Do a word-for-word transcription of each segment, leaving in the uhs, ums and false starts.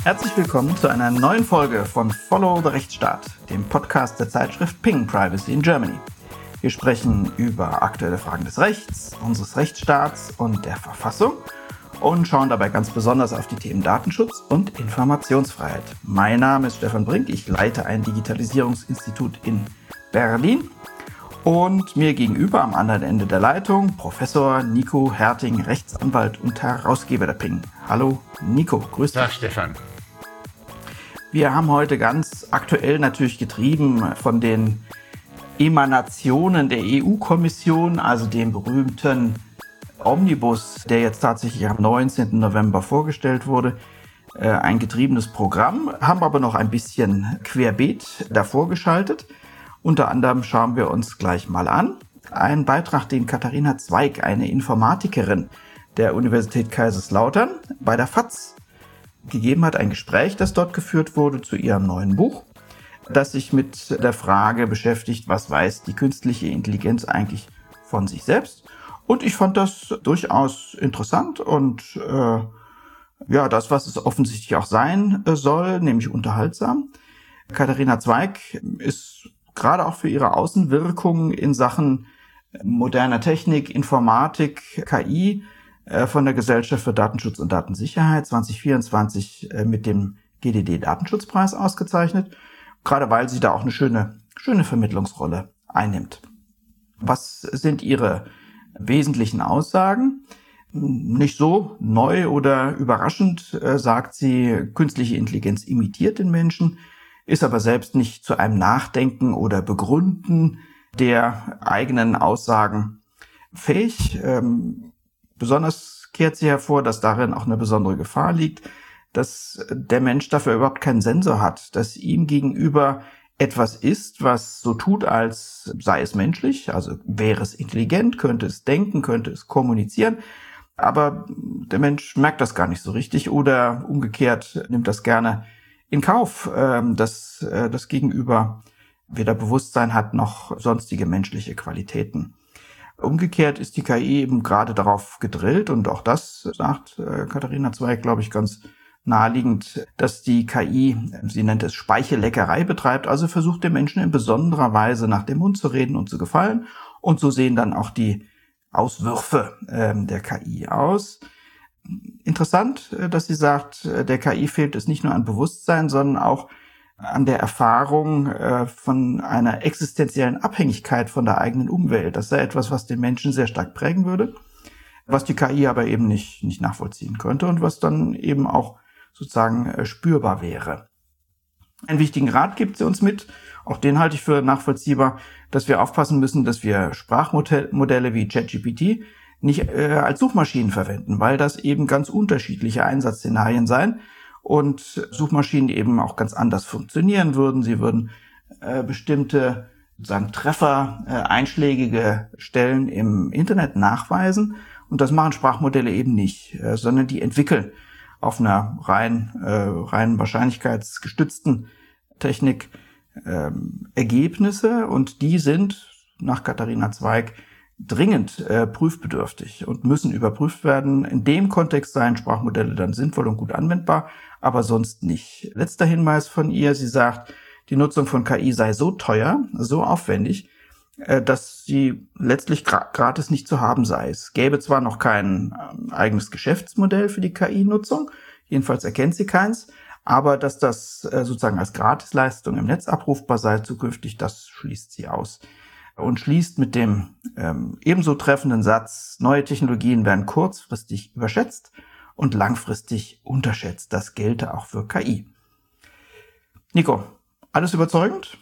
Herzlich willkommen zu einer neuen Folge von Follow the Rechtsstaat, dem Podcast der Zeitschrift Ping Privacy in Germany. Wir sprechen über aktuelle Fragen des Rechts, unseres Rechtsstaats und der Verfassung und schauen dabei ganz besonders auf die Themen Datenschutz und Informationsfreiheit. Mein Name ist Stefan Brink, ich leite ein Digitalisierungsinstitut in Berlin. Und mir gegenüber am anderen Ende der Leitung Professor Nico Herting, Rechtsanwalt und Herausgeber der Ping. Hallo Nico, grüß dich. Ja, Stefan. Wir haben heute ganz aktuell natürlich getrieben von den Emanationen der E U-Kommission, also dem berühmten Omnibus, der jetzt tatsächlich am neunzehnten November vorgestellt wurde, ein getriebenes Programm, haben aber noch ein bisschen querbeet davor geschaltet. Unter anderem schauen wir uns gleich mal an einen Beitrag, den Katharina Zweig, eine Informatikerin der Universität Kaiserslautern, bei der F A Z gegeben hat. Ein Gespräch, das dort geführt wurde zu ihrem neuen Buch, das sich mit der Frage beschäftigt, was weiß die künstliche Intelligenz eigentlich von sich selbst. Und ich fand das durchaus interessant und äh, ja, das, was es offensichtlich auch sein soll, nämlich unterhaltsam. Katharina Zweig ist gerade auch für ihre Außenwirkung in Sachen moderner Technik, Informatik, K I äh, von der Gesellschaft für Datenschutz und Datensicherheit zwanzig vierundzwanzig äh, mit dem G D D-Datenschutzpreis ausgezeichnet, gerade weil sie da auch eine schöne, schöne Vermittlungsrolle einnimmt. Was sind ihre wesentlichen Aussagen? Nicht so neu oder überraschend äh, sagt sie, künstliche Intelligenz imitiert den Menschen, ist aber selbst nicht zu einem Nachdenken oder Begründen der eigenen Aussagen fähig. Ähm, besonders kehrt sie hervor, dass darin auch eine besondere Gefahr liegt, dass der Mensch dafür überhaupt keinen Sensor hat, dass ihm gegenüber etwas ist, was so tut, als sei es menschlich, also wäre es intelligent, könnte es denken, könnte es kommunizieren, aber der Mensch merkt das gar nicht so richtig oder umgekehrt nimmt das gerne in Kauf, dass das Gegenüber weder Bewusstsein hat noch sonstige menschliche Qualitäten. Umgekehrt ist die K I eben gerade darauf gedrillt, und auch das sagt Katharina Zweig, glaube ich, ganz naheliegend, dass die K I, sie nennt es Speichelleckerei betreibt, also versucht den Menschen in besonderer Weise nach dem Mund zu reden und zu gefallen. Und so sehen dann auch die Auswürfe der K I aus. Interessant, dass sie sagt, der K I fehlt es nicht nur an Bewusstsein, sondern auch an der Erfahrung von einer existenziellen Abhängigkeit von der eigenen Umwelt. Das sei etwas, was den Menschen sehr stark prägen würde, was die K I aber eben nicht, nicht nachvollziehen könnte und was dann eben auch sozusagen spürbar wäre. Einen wichtigen Rat gibt sie uns mit, auch den halte ich für nachvollziehbar, dass wir aufpassen müssen, dass wir Sprachmodelle wie ChatGPT nicht äh, als Suchmaschinen verwenden, weil das eben ganz unterschiedliche Einsatzszenarien seien und Suchmaschinen eben auch ganz anders funktionieren würden. Sie würden äh, bestimmte sozusagen Treffer, äh, einschlägige Stellen im Internet nachweisen, und das machen Sprachmodelle eben nicht, äh, sondern die entwickeln auf einer rein, äh, rein wahrscheinlichkeitsgestützten Technik äh, Ergebnisse, und die sind nach Katharina Zweig dringend äh, prüfbedürftig und müssen überprüft werden. In dem Kontext seien Sprachmodelle dann sinnvoll und gut anwendbar, aber sonst nicht. Letzter Hinweis von ihr, sie sagt, die Nutzung von K I sei so teuer, so aufwendig, äh, dass sie letztlich gra- gratis nicht zu haben sei. Es gäbe zwar noch kein äh, eigenes Geschäftsmodell für die K I-Nutzung, jedenfalls erkennt sie keins, aber dass das äh, sozusagen als Gratisleistung im Netz abrufbar sei zukünftig, das schließt sie aus. Und schließt mit dem ähm, ebenso treffenden Satz, neue Technologien werden kurzfristig überschätzt und langfristig unterschätzt. Das gelte auch für K I. Nico, alles überzeugend?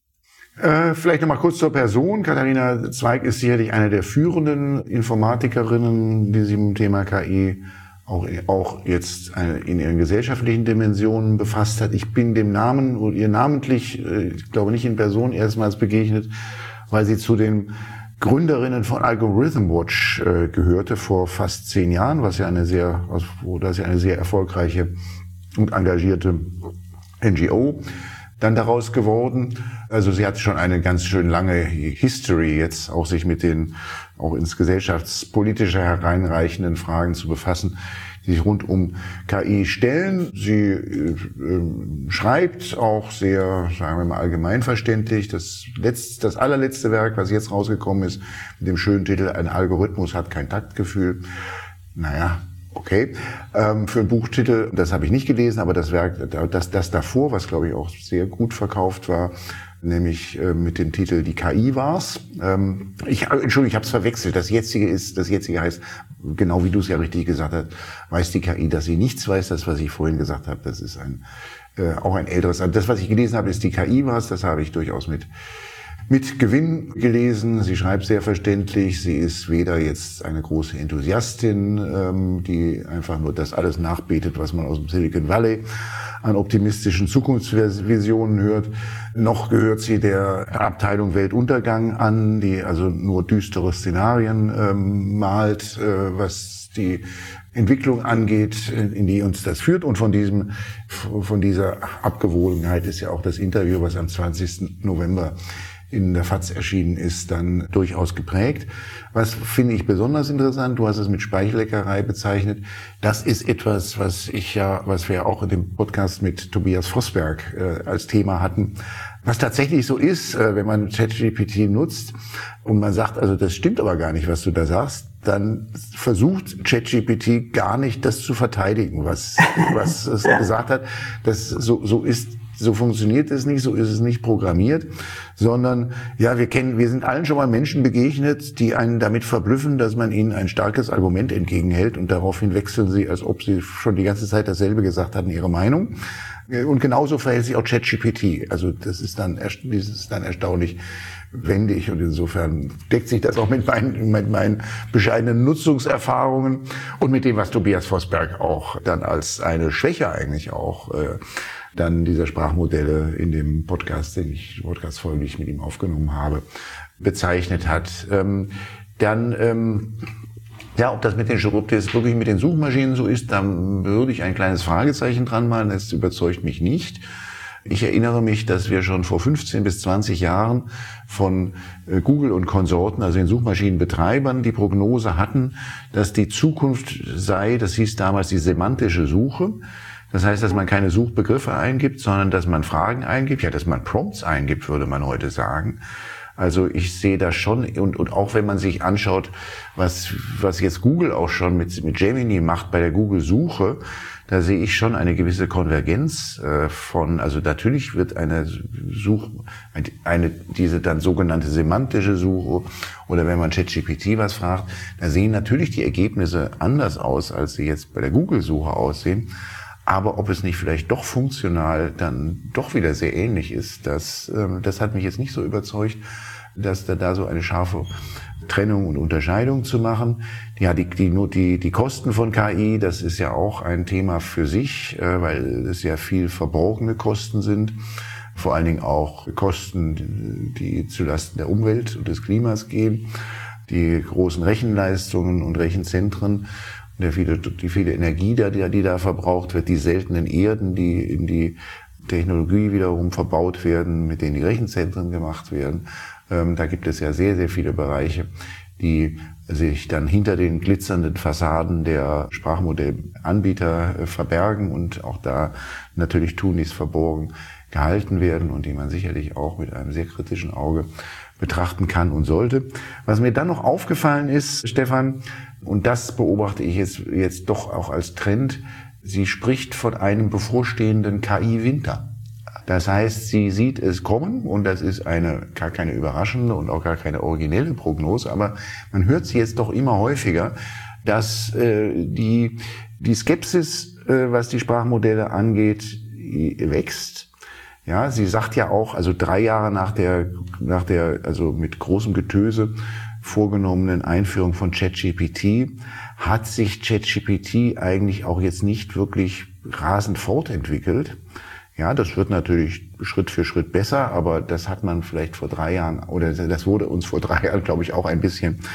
Äh, vielleicht noch mal kurz zur Person. Katharina Zweig ist sicherlich eine der führenden Informatikerinnen, die sich mit dem Thema K I auch, auch jetzt in ihren gesellschaftlichen Dimensionen befasst hat. Ich bin dem Namen und ihr namentlich, ich glaube nicht in Person, erstmals begegnet, weil sie zu den Gründerinnen von Algorithm Watch äh, gehörte vor fast zehn Jahren, was ja eine sehr, also, das ist ja eine sehr erfolgreiche und engagierte N G O dann daraus geworden. Also sie hat schon eine ganz schön lange History jetzt, auch sich mit den auch ins Gesellschaftspolitische hereinreichenden Fragen zu befassen, die sich rund um K I stellen. Sie äh, schreibt auch sehr, sagen wir mal, allgemeinverständlich. Das letzte, das allerletzte Werk, was jetzt rausgekommen ist, mit dem schönen Titel "Ein Algorithmus hat kein Taktgefühl". Naja, okay. Ähm, für einen Buchtitel, das habe ich nicht gelesen, aber das Werk, das, das davor, was glaube ich auch sehr gut verkauft war, nämlich äh, mit dem Titel "Die K I war's". Ähm, ich, Entschuldigung, ich habe es verwechselt. Das jetzige ist, das jetzige heißt, genau wie du es ja richtig gesagt hast, weiß die K I, dass sie nichts weiß. Das, was ich vorhin gesagt habe, das ist ein äh, auch ein älteres. Das, was ich gelesen habe, ist "Die K I war's". Das habe ich durchaus mit mit Gewinn gelesen. Sie schreibt sehr verständlich. Sie ist weder jetzt eine große Enthusiastin, ähm, die einfach nur das alles nachbetet, was man aus dem Silicon Valley an optimistischen Zukunftsvisionen hört, noch gehört sie der Abteilung Weltuntergang an, die also nur düstere Szenarien ähm, malt, äh, was die Entwicklung angeht, in die uns das führt. Und von diesem, von dieser Abgewogenheit ist ja auch das Interview, was am zwanzigsten November in der F A Z erschienen ist, dann durchaus geprägt. Was finde ich besonders interessant, du hast es mit Speichelleckerei bezeichnet, das ist etwas, was ich ja, was wir auch in dem Podcast mit Tobias Vosberg äh, als Thema hatten, was tatsächlich so ist, äh, wenn man ChatGPT nutzt und man sagt, also das stimmt aber gar nicht, was du da sagst, dann versucht ChatGPT gar nicht, das zu verteidigen, was, was es gesagt hat. Das so, so ist So funktioniert es nicht, so ist es nicht programmiert, sondern ja, wir kennen, wir sind allen schon mal Menschen begegnet, die einen damit verblüffen, dass man ihnen ein starkes Argument entgegenhält und daraufhin wechseln sie, als ob sie schon die ganze Zeit dasselbe gesagt hatten, ihre Meinung. Und genauso verhält sich auch ChatGPT. Also das ist dann, das ist dann erstaunlich wendig und insofern deckt sich das auch mit meinen, mit meinen bescheidenen Nutzungserfahrungen und mit dem, was Tobias Vosberg auch dann als eine Schwäche eigentlich auch äh, dann dieser Sprachmodelle in dem Podcast, den ich, Podcast-Folge, die ich mit ihm aufgenommen habe, bezeichnet hat. Ähm, dann, ähm, ja, ob das mit den, ob das wirklich mit den Suchmaschinen so ist, dann würde ich ein kleines Fragezeichen dran malen. Das überzeugt mich nicht. Ich erinnere mich, dass wir schon vor fünfzehn bis zwanzig Jahren von Google und Konsorten, also den Suchmaschinenbetreibern, die Prognose hatten, dass die Zukunft sei, das hieß damals die semantische Suche. Das heißt, dass man keine Suchbegriffe eingibt, sondern dass man Fragen eingibt, ja, dass man Prompts eingibt, würde man heute sagen. Also ich sehe das schon, und, und auch wenn man sich anschaut, was, was jetzt Google auch schon mit, mit Gemini macht bei der Google-Suche, da sehe ich schon eine gewisse Konvergenz äh, von, also natürlich wird eine Such, eine, diese dann sogenannte semantische Suche, oder wenn man ChatGPT was fragt, da sehen natürlich die Ergebnisse anders aus, als sie jetzt bei der Google-Suche aussehen. Aber ob es nicht vielleicht doch funktional dann doch wieder sehr ähnlich ist, das, ähm, das hat mich jetzt nicht so überzeugt, dass da, da so eine scharfe Trennung und Unterscheidung zu machen. Ja, die, die, nur die, die Kosten von K I, das ist ja auch ein Thema für sich, äh, weil es ja viel verborgene Kosten sind. Vor allen Dingen auch Kosten, die zulasten der Umwelt und des Klimas gehen. Die großen Rechenleistungen und Rechenzentren, der viele, die viele Energie, die, die da verbraucht wird, die seltenen Erden, die in die Technologie wiederum verbaut werden, mit denen die Rechenzentren gemacht werden. Ähm, da gibt es ja sehr, sehr viele Bereiche, die sich dann hinter den glitzernden Fassaden der Sprachmodellanbieter äh, verbergen und auch da natürlich tunlichst verborgen gehalten werden und die man sicherlich auch mit einem sehr kritischen Auge betrachten kann und sollte. Was mir dann noch aufgefallen ist, Stefan, und das beobachte ich jetzt, jetzt doch auch als Trend, sie spricht von einem bevorstehenden K I-Winter. Das heißt, sie sieht es kommen und das ist eine gar keine überraschende und auch gar keine originelle Prognose, aber man hört sie jetzt doch immer häufiger, dass äh, die, die Skepsis, äh, was die Sprachmodelle angeht, wächst. Ja, sie sagt ja auch, also drei Jahre nach der, nach der, also mit großem Getöse vorgenommenen Einführung von ChatGPT hat sich ChatGPT eigentlich auch jetzt nicht wirklich rasend fortentwickelt. Ja, das wird natürlich Schritt für Schritt besser, aber das hat man vielleicht vor drei Jahren, oder das wurde uns vor drei Jahren, glaube ich, auch ein bisschen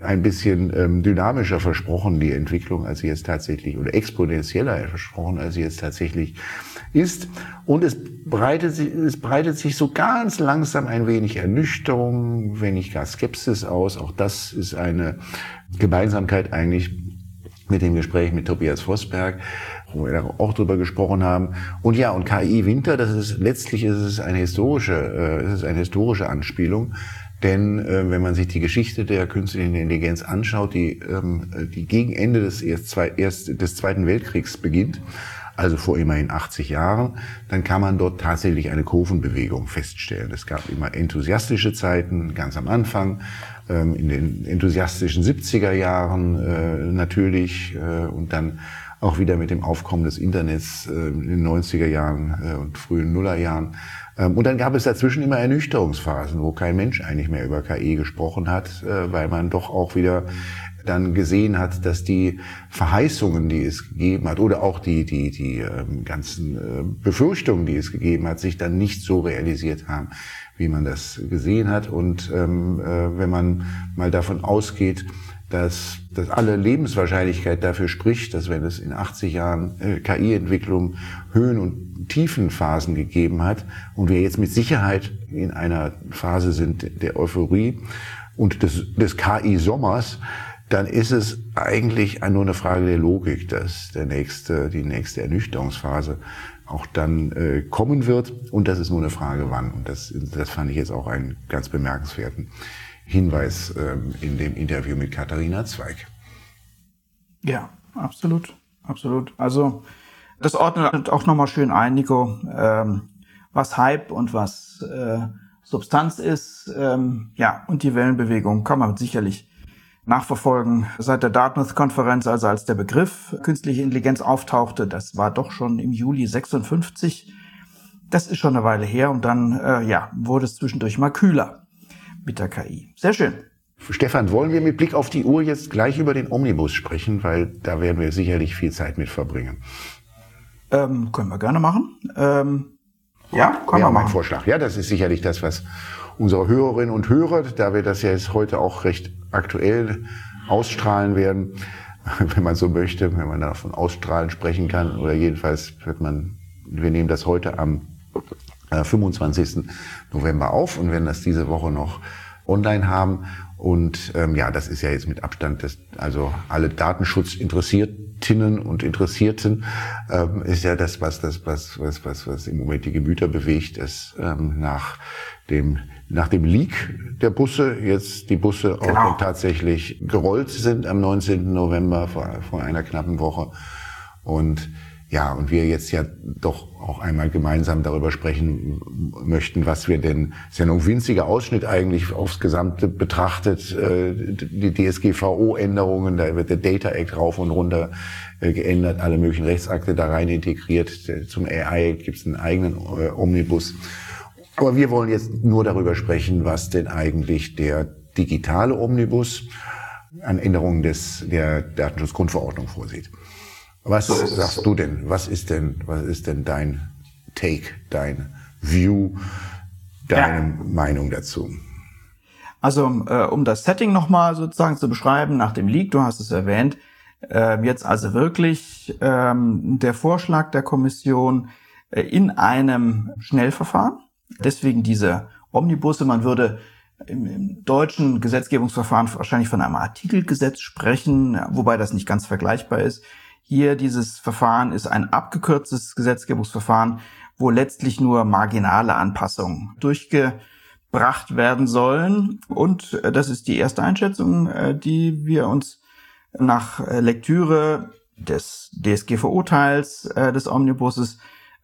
ein bisschen ähm, dynamischer versprochen, die Entwicklung, als sie jetzt tatsächlich, oder exponentieller versprochen, als sie jetzt tatsächlich ist. Und es breitet sich, es breitet sich so ganz langsam ein wenig Ernüchterung, wenn nicht gar Skepsis aus. Auch das ist eine Gemeinsamkeit eigentlich mit dem Gespräch mit Tobias Vosberg, wo wir auch drüber gesprochen haben. Und ja, und K I-Winter, das ist, letztlich ist es eine historische, äh, es ist eine historische Anspielung. Denn äh, wenn man sich die Geschichte der künstlichen Intelligenz anschaut, die, ähm, die gegen Ende des, erst zwei, erst des Zweiten Weltkriegs beginnt, also vor immerhin achtzig Jahren, dann kann man dort tatsächlich eine Kurvenbewegung feststellen. Es gab immer enthusiastische Zeiten, ganz am Anfang, ähm, in den enthusiastischen siebziger Jahren äh, natürlich, äh, und dann auch wieder mit dem Aufkommen des Internets äh, in den neunziger Jahren äh, und frühen Nullerjahren. Ähm, und dann gab es dazwischen immer Ernüchterungsphasen, wo kein Mensch eigentlich mehr über K I gesprochen hat, äh, weil man doch auch wieder dann gesehen hat, dass die Verheißungen, die es gegeben hat, oder auch die die die ähm, ganzen äh, Befürchtungen, die es gegeben hat, sich dann nicht so realisiert haben, wie man das gesehen hat. Und ähm, äh, wenn man mal davon ausgeht, dass, dass alle Lebenswahrscheinlichkeit dafür spricht, dass wenn es in achtzig Jahren äh, K I-Entwicklung Höhen- und Tiefenphasen gegeben hat und wir jetzt mit Sicherheit in einer Phase sind der Euphorie und des, des K I-Sommers, dann ist es eigentlich nur eine Frage der Logik, dass der nächste, die nächste Ernüchterungsphase auch dann äh, kommen wird. Und das ist nur eine Frage, wann. Und das, das fand ich jetzt auch einen ganz bemerkenswerten Hinweis ähm, in dem Interview mit Katharina Zweig. Ja, absolut, absolut. Also das ordnet auch nochmal schön ein, Nico, ähm, was Hype und was äh, Substanz ist. Ähm, ja, und die Wellenbewegung kann man sicherlich nachverfolgen. Seit der Dartmouth-Konferenz, also als der Begriff künstliche Intelligenz auftauchte, das war doch schon im Juli sechsundfünfzig. Das ist schon eine Weile her und dann äh, ja wurde es zwischendurch mal kühler mit der K I. Sehr schön. Stefan, wollen wir mit Blick auf die Uhr jetzt gleich über den Omnibus sprechen, weil da werden wir sicherlich viel Zeit mit verbringen. Ähm, können wir gerne machen. Ähm, ja, können ja, wir machen. Mein Vorschlag. Ja, das ist sicherlich das, was unsere Hörerinnen und Hörer, da wir das ja jetzt heute auch recht aktuell ausstrahlen werden, wenn man so möchte, wenn man davon ausstrahlen sprechen kann, oder jedenfalls wird man, wir nehmen das heute am fünfundzwanzigsten November auf und werden das diese Woche noch online haben. Und ähm, ja, das ist ja jetzt mit Abstand, das, also alle Datenschutzinteressiertinnen und Interessierten ähm, ist ja das, was das, was, was, was, was im Moment die Gemüter bewegt, ist ähm, nach dem nach dem Leak der Busse jetzt die Busse genau. auch tatsächlich gerollt sind am neunzehnten November vor, vor einer knappen Woche. Und ja, und wir jetzt ja doch auch einmal gemeinsam darüber sprechen möchten, was wir denn, ist ja nur ein winziger Ausschnitt eigentlich aufs Gesamte betrachtet, die D S G V O-Änderungen, da wird der Data Act rauf und runter geändert, alle möglichen Rechtsakte da rein integriert. Zum A I gibt es einen eigenen Omnibus. Aber wir wollen jetzt nur darüber sprechen, was denn eigentlich der digitale Omnibus an Änderungen des, der Datenschutzgrundverordnung vorsieht. Was so sagst du denn? Was ist denn, was ist denn dein Take, dein View, deine ja. Meinung dazu? Also, äh, um das Setting nochmal sozusagen zu beschreiben, nach dem Leak, du hast es erwähnt, äh, jetzt also wirklich ähm, der Vorschlag der Kommission äh, in einem Schnellverfahren. Deswegen diese Omnibusse, man würde im, im deutschen Gesetzgebungsverfahren wahrscheinlich von einem Artikelgesetz sprechen, wobei das nicht ganz vergleichbar ist. Hier dieses Verfahren ist ein abgekürztes Gesetzgebungsverfahren, wo letztlich nur marginale Anpassungen durchgebracht werden sollen. Und das ist die erste Einschätzung, die wir uns nach Lektüre des D S G V O-Teils des Omnibuses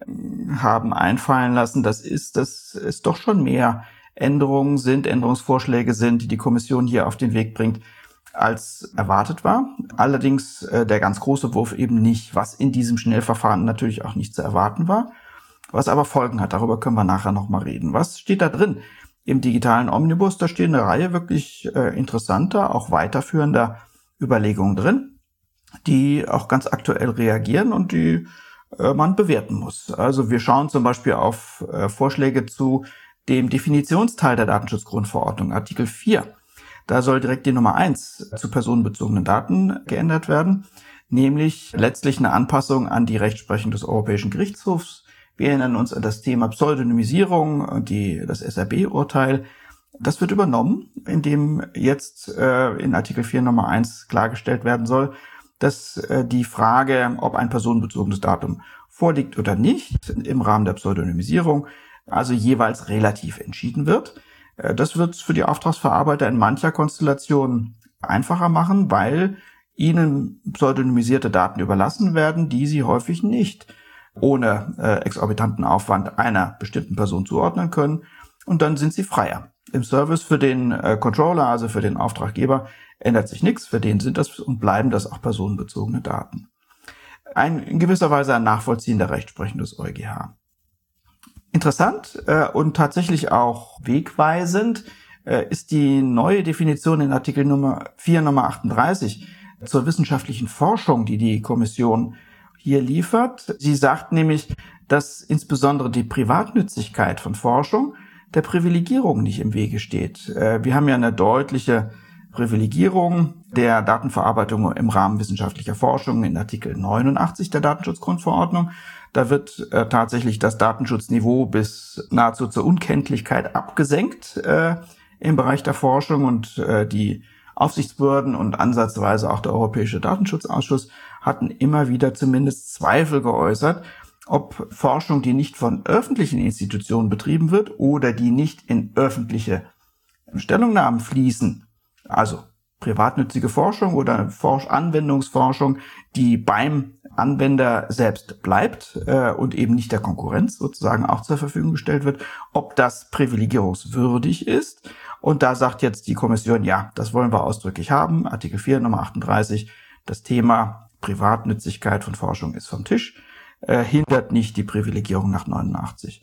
haben einfallen lassen. Das ist, dass es doch schon mehr Änderungen sind, Änderungsvorschläge sind, die die Kommission hier auf den Weg bringt, als erwartet war. Allerdings äh, der ganz große Wurf eben nicht, was in diesem Schnellverfahren natürlich auch nicht zu erwarten war, was aber Folgen hat. Darüber können wir nachher nochmal reden. Was steht da drin im digitalen Omnibus? Da stehen eine Reihe wirklich äh, interessanter, auch weiterführender Überlegungen drin, die auch ganz aktuell reagieren und die äh, man bewerten muss. Also wir schauen zum Beispiel auf äh, Vorschläge zu dem Definitionsteil der Datenschutzgrundverordnung, Artikel vier. Da soll direkt die Nummer eins zu personenbezogenen Daten geändert werden, nämlich letztlich eine Anpassung an die Rechtsprechung des Europäischen Gerichtshofs. Wir erinnern uns an das Thema Pseudonymisierung und die, das S R B-Urteil. Das wird übernommen, indem jetzt äh, in Artikel vier Nummer eins klargestellt werden soll, dass äh, die Frage, ob ein personenbezogenes Datum vorliegt oder nicht, im Rahmen der Pseudonymisierung, also jeweils relativ entschieden wird. Äh, das wird es für die Auftragsverarbeiter in mancher Konstellation einfacher machen, weil ihnen pseudonymisierte Daten überlassen werden, die sie häufig nicht ohne äh, exorbitanten Aufwand einer bestimmten Person zuordnen können. Und dann sind sie freier. Im Service für den äh, Controller, also für den Auftraggeber, ändert sich nichts. Für den sind das und bleiben das auch personenbezogene Daten. Ein, in gewisser Weise ein Nachvollziehen der Rechtsprechung des EuGH. Interessant äh, und tatsächlich auch wegweisend äh, ist die neue Definition in Artikel Nummer vier Nummer achtunddreißig zur wissenschaftlichen Forschung, die die Kommission hier liefert. Sie sagt nämlich, dass insbesondere die Privatnützigkeit von Forschung der Privilegierung nicht im Wege steht. Wir haben ja eine deutliche Privilegierung der Datenverarbeitung im Rahmen wissenschaftlicher Forschung in Artikel neunundachtzig der Datenschutzgrundverordnung. Da wird äh, tatsächlich das Datenschutzniveau bis nahezu zur Unkenntlichkeit abgesenkt äh, im Bereich der Forschung und äh, die Aufsichtsbehörden und ansatzweise auch der Europäische Datenschutzausschuss hatten immer wieder zumindest Zweifel geäußert, ob Forschung, die nicht von öffentlichen Institutionen betrieben wird oder die nicht in öffentliche Stellungnahmen fließen, also privatnützige Forschung oder Forsch- Anwendungsforschung, die beim Anwender selbst bleibt äh, und eben nicht der Konkurrenz sozusagen auch zur Verfügung gestellt wird, ob das privilegierungswürdig ist. Und da sagt jetzt die Kommission, ja, das wollen wir ausdrücklich haben. Artikel vier Nummer achtunddreißig, das Thema Privatnützigkeit von Forschung ist vom Tisch. Äh, hindert nicht die Privilegierung nach neunundachtzig.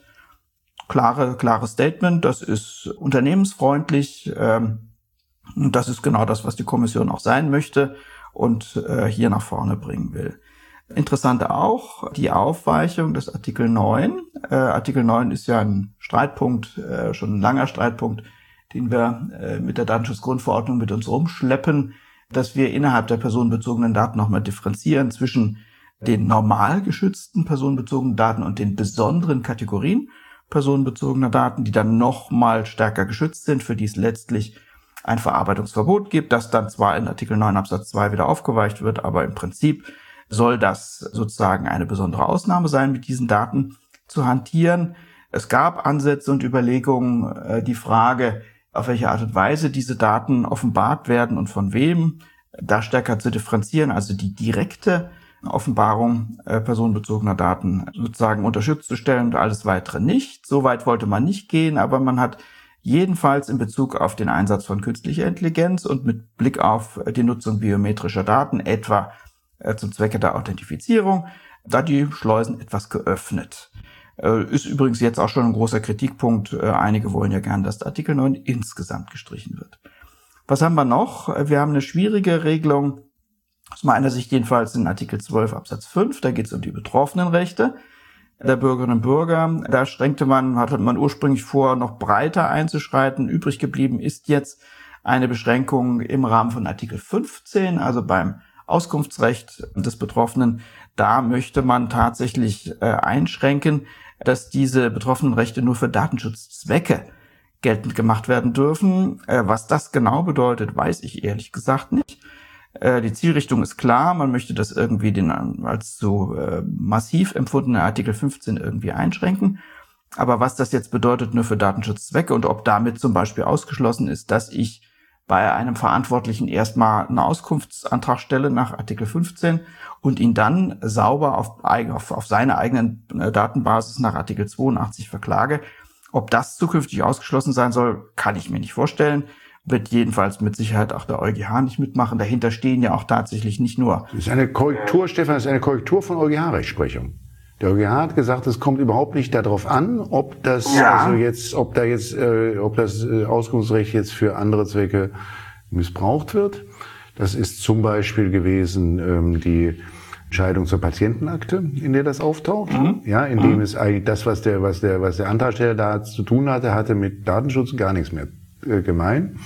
Klare, klares Statement, das ist unternehmensfreundlich, ähm, und das ist genau das, was die Kommission auch sein möchte und äh, hier nach vorne bringen will. Interessant auch die Aufweichung des Artikel neun. Äh, Artikel neun ist ja ein Streitpunkt, äh, schon ein langer Streitpunkt, den wir äh, mit der Datenschutzgrundverordnung mit uns rumschleppen, dass wir innerhalb der personenbezogenen Daten nochmal differenzieren zwischen den normal geschützten personenbezogenen Daten und den besonderen Kategorien personenbezogener Daten, die dann noch mal stärker geschützt sind, für die es letztlich ein Verarbeitungsverbot gibt, das dann zwar in Artikel neun Absatz zwei wieder aufgeweicht wird, aber im Prinzip soll das sozusagen eine besondere Ausnahme sein, mit diesen Daten zu hantieren. Es gab Ansätze und Überlegungen, die Frage, auf welche Art und Weise diese Daten offenbart werden und von wem, da stärker zu differenzieren, also die direkte Offenbarung äh, personenbezogener Daten sozusagen unter Schutz zu stellen und alles weitere nicht. So weit wollte man nicht gehen, aber man hat jedenfalls in Bezug auf den Einsatz von künstlicher Intelligenz und mit Blick auf die Nutzung biometrischer Daten, etwa äh, zum Zwecke der Authentifizierung, da die Schleusen etwas geöffnet. Äh, ist übrigens jetzt auch schon ein großer Kritikpunkt. Äh, einige wollen ja gern, dass der Artikel neun insgesamt gestrichen wird. Was haben wir noch? Wir haben eine schwierige Regelung, aus meiner Sicht jedenfalls in Artikel zwölf Absatz fünf, da geht es um die Betroffenenrechte der Bürgerinnen und Bürger. Da strengte man, hatte man ursprünglich vor, noch breiter einzuschreiten. Übrig geblieben ist jetzt eine Beschränkung im Rahmen von Artikel fünfzehn, also beim Auskunftsrecht des Betroffenen. Da möchte man tatsächlich äh, einschränken, dass diese Betroffenenrechte nur für Datenschutzzwecke geltend gemacht werden dürfen. Äh, was das genau bedeutet, weiß ich ehrlich gesagt nicht. Die Zielrichtung ist klar, man möchte das irgendwie den als so äh, massiv empfundenen Artikel fünfzehn irgendwie einschränken. Aber was das jetzt bedeutet nur für Datenschutzzwecke und ob damit zum Beispiel ausgeschlossen ist, dass ich bei einem Verantwortlichen erstmal einen Auskunftsantrag stelle nach Artikel fünfzehn und ihn dann sauber auf, auf, auf seine eigenen Datenbasis nach Artikel zweiundachtzig verklage. Ob das zukünftig ausgeschlossen sein soll, kann ich mir nicht vorstellen. Wird jedenfalls mit Sicherheit auch der EuGH nicht mitmachen. Dahinter stehen ja auch tatsächlich nicht nur... Das ist eine Korrektur, Stefan, das ist eine Korrektur von EuGH-Rechtsprechung. Der EuGH hat gesagt, es kommt überhaupt nicht darauf an, ob das ja. also jetzt, ob da jetzt, äh, ob das äh, Auskunftsrecht jetzt für andere Zwecke missbraucht wird. Das ist zum Beispiel gewesen ähm, die Entscheidung zur Patientenakte, in der das auftaucht. Mhm. Ja, in dem mhm. es eigentlich das, was der, was der, was der Antragsteller da zu tun hatte, hatte mit Datenschutz gar nichts mehr äh, gemein.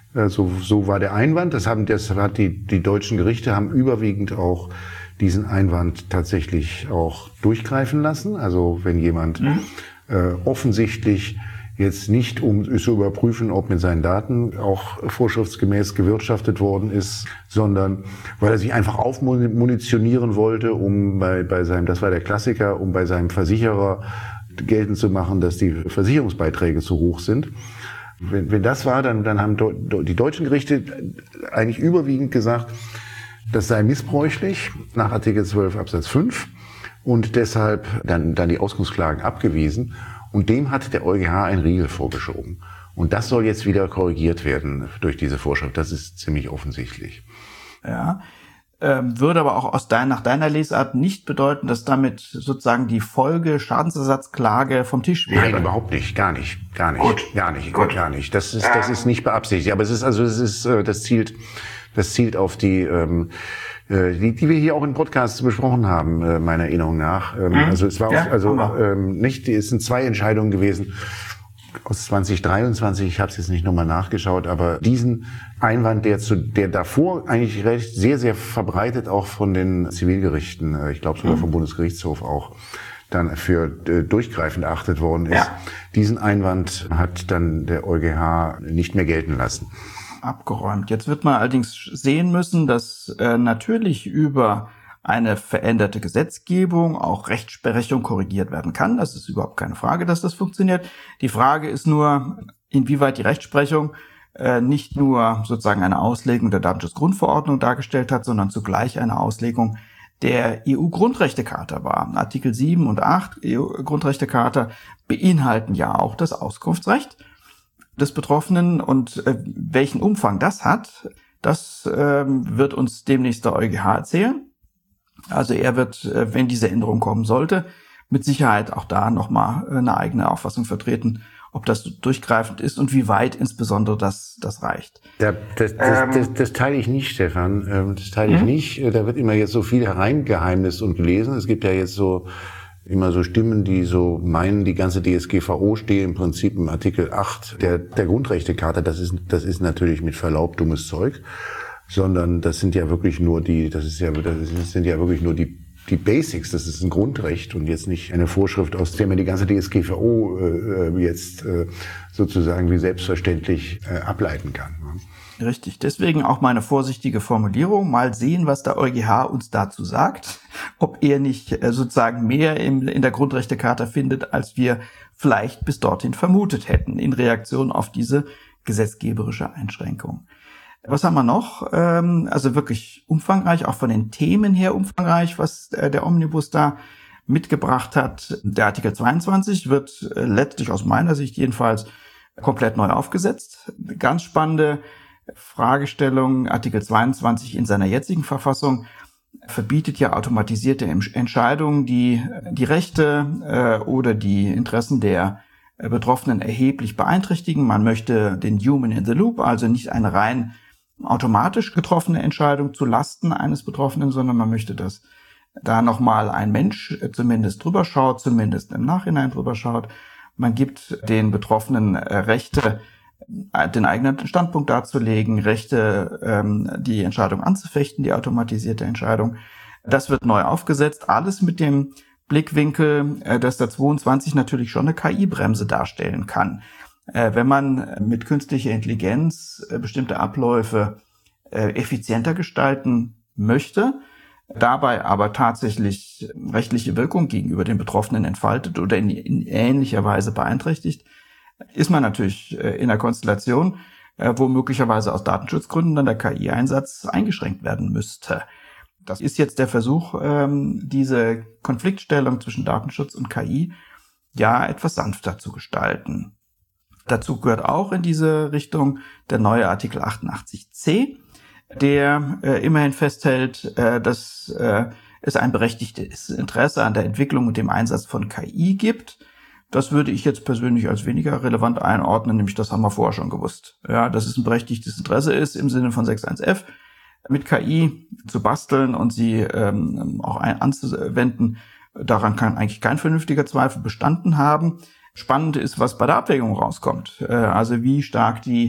So, so war der Einwand. Das haben, das hat die, die deutschen Gerichte haben überwiegend auch diesen Einwand tatsächlich auch durchgreifen lassen. Also wenn jemand mhm. äh, offensichtlich jetzt nicht, um zu überprüfen, ob mit seinen Daten auch vorschriftsgemäß gewirtschaftet worden ist, sondern weil er sich einfach aufmunitionieren wollte, um bei, bei seinem, das war der Klassiker, um bei seinem Versicherer geltend zu machen, dass die Versicherungsbeiträge zu hoch sind. Wenn, wenn das war, dann, dann haben die deutschen Gerichte eigentlich überwiegend gesagt, das sei missbräuchlich nach Artikel zwölf Absatz fünf und deshalb dann, dann die Auskunftsklagen abgewiesen. Und dem hat der EuGH einen Riegel vorgeschoben. Und das soll jetzt wieder korrigiert werden durch diese Vorschrift. Das ist ziemlich offensichtlich. Ja, ähm, würde aber auch aus dein, nach deiner Lesart nicht bedeuten, dass damit sozusagen die Folge Schadensersatzklage vom Tisch wäre. Nein, überhaupt nicht, gar nicht, gar nicht, Gut. gar nicht, Gut. gar nicht. Das ist, das ist nicht beabsichtigt. Aber es ist also, es ist, das zielt, das zielt auf die, ähm, die, die wir hier auch in Podcasts besprochen haben, äh, meiner Erinnerung nach. Ähm, mhm. Also es war ja, auch, also ähm, nicht, es sind zwei Entscheidungen gewesen aus zwanzig dreiundzwanzig. Ich habe es jetzt nicht nochmal nachgeschaut, aber diesen Einwand, der zu, der davor eigentlich recht sehr, sehr verbreitet auch von den Zivilgerichten, äh, ich glaube sogar mhm. vom Bundesgerichtshof auch, dann für äh, durchgreifend erachtet worden ist. Ja. Diesen Einwand hat dann der EuGH nicht mehr gelten lassen. Abgeräumt. Jetzt wird man allerdings sehen müssen, dass äh, natürlich über eine veränderte Gesetzgebung auch Rechtsprechung korrigiert werden kann. Das ist überhaupt keine Frage, dass das funktioniert. Die Frage ist nur, inwieweit die Rechtsprechung äh, nicht nur sozusagen eine Auslegung der Datenschutzgrundverordnung dargestellt hat, sondern zugleich eine Auslegung der E U-Grundrechtecharta war. Artikel sieben und acht E U-Grundrechtecharta beinhalten ja auch das Auskunftsrecht des Betroffenen, und äh, welchen Umfang das hat, das äh, wird uns demnächst der EuGH erzählen. Also er wird, äh, wenn diese Änderung kommen sollte, mit Sicherheit auch da nochmal eine eigene Auffassung vertreten, ob das durchgreifend ist und wie weit insbesondere das das reicht. Ja, das, das, ähm, das, das teile ich nicht, Stefan. Das teile ich nicht. Da wird immer jetzt so viel hereingeheimnist und gelesen. Es gibt ja jetzt so immer so Stimmen, die so meinen, die ganze D S G V O stehe im Prinzip im Artikel acht der, der Grundrechtecharta. Das ist, das ist natürlich mit Verlaub dummes Zeug, sondern das sind ja wirklich nur die, das ist ja, das sind ja wirklich nur die, die Basics. Das ist ein Grundrecht und jetzt nicht eine Vorschrift, aus der man die ganze D S G V O äh, jetzt äh, sozusagen wie selbstverständlich äh, ableiten kann. Richtig, deswegen auch meine vorsichtige Formulierung. Mal sehen, was der EuGH uns dazu sagt. Ob er nicht sozusagen mehr im, in der Grundrechtecharta findet, als wir vielleicht bis dorthin vermutet hätten, in Reaktion auf diese gesetzgeberische Einschränkung. Was haben wir noch? Also wirklich umfangreich, auch von den Themen her umfangreich, was der Omnibus da mitgebracht hat. Der Artikel zweiundzwanzig wird letztlich aus meiner Sicht jedenfalls komplett neu aufgesetzt. Ganz spannende Fragestellung. Artikel zweiundzwanzig in seiner jetzigen Verfassung verbietet ja automatisierte Entscheidungen, die die Rechte äh, oder die Interessen der äh, Betroffenen erheblich beeinträchtigen. Man möchte den Human in the Loop, also nicht eine rein automatisch getroffene Entscheidung zu Lasten eines Betroffenen, sondern man möchte, dass da nochmal ein Mensch zumindest drüber schaut, zumindest im Nachhinein drüber schaut. Man gibt den Betroffenen äh, Rechte, den eigenen Standpunkt darzulegen, Rechte, ähm, die Entscheidung anzufechten, die automatisierte Entscheidung. Das wird neu aufgesetzt, alles mit dem Blickwinkel, äh, dass der zweiundzwanzig natürlich schon eine K I-Bremse darstellen kann. Äh, wenn man mit künstlicher Intelligenz äh, bestimmte Abläufe äh, effizienter gestalten möchte, dabei aber tatsächlich rechtliche Wirkung gegenüber den Betroffenen entfaltet oder in, in ähnlicher Weise beeinträchtigt, ist man natürlich in der Konstellation, wo möglicherweise aus Datenschutzgründen dann der K I-Einsatz eingeschränkt werden müsste. Das ist jetzt der Versuch, diese Konfliktstellung zwischen Datenschutz und K I ja etwas sanfter zu gestalten. Dazu gehört auch in diese Richtung der neue Artikel achtundachtzig c, der immerhin festhält, dass es ein berechtigtes Interesse an der Entwicklung und dem Einsatz von K I gibt. Das würde ich jetzt persönlich als weniger relevant einordnen, nämlich das haben wir vorher schon gewusst. Ja, dass es ein berechtigtes Interesse ist, im Sinne von sechs Punkt eins f mit K I zu basteln und sie ähm, auch ein, anzuwenden. Daran kann eigentlich kein vernünftiger Zweifel bestanden haben. Spannend ist, was bei der Abwägung rauskommt. Äh, also wie stark die